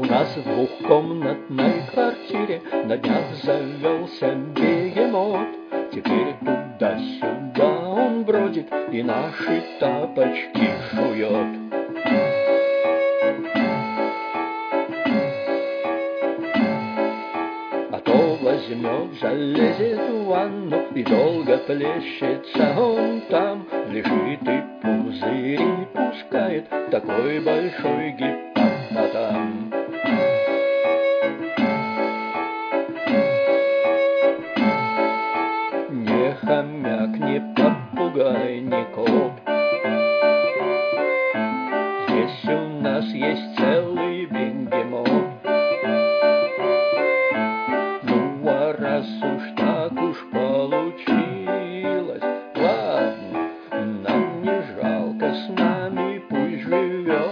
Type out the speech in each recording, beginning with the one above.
У нас в двухкомнатной квартире на днях завелся бегемот. Теперь туда-сюда он бродит и наши тапочки жует. А то возьмет, залезет в ванну и долго плещется он там. Лежит и пузыри пускает, такой большой гиппопотам. Не хомяк, не попугай, не кот. Здесь у нас есть целый бегемот. Ну, а раз уж так уж получилось, ладно, нам не жалко, с нами пусть живет.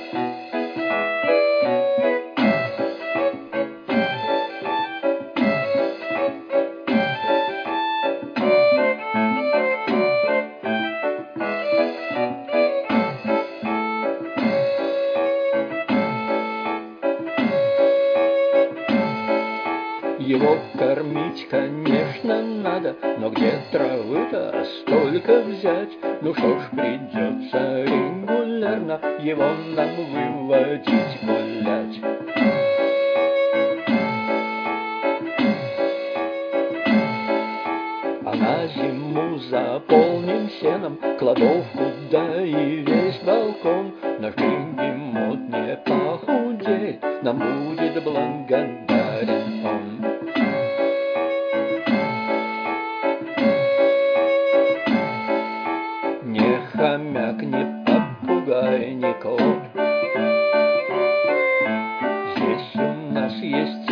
Его кормить, конечно, надо, но где травы-то столько взять? Ну что ж, придется регулярно его нам выводить гулять. А на зиму заполним сеном кладовку, да и весь балкон. Наш бегемот не похудеет, нам будет благодарен он. Не хомяк, не попугай, не кот. Здесь у нас есть